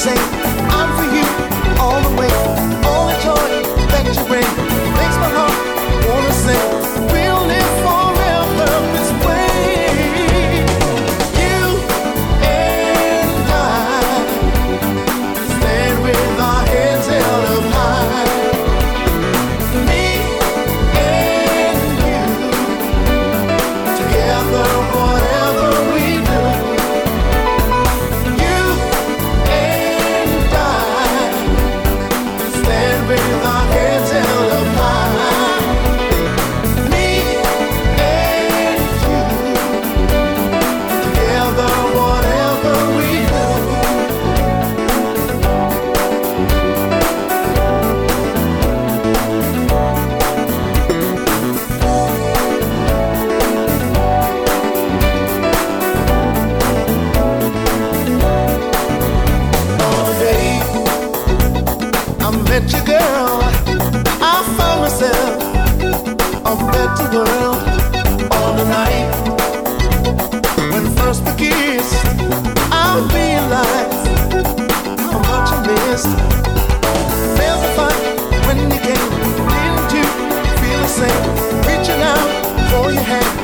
say I'm for you all the way. All the joy that you bring makes my heart wanna sing. We'll live forever this way. You and I stand with our heads held up high. Me and you together, whatever we do. You and I stand with our heads held up high. Me and you together, whatever we do. All day I met you, girl. I found myself a better world. On the night when first we kissed, I realized how much I missed. Felt the fight when you came. Didn't you feel the same? Reaching out for your hand.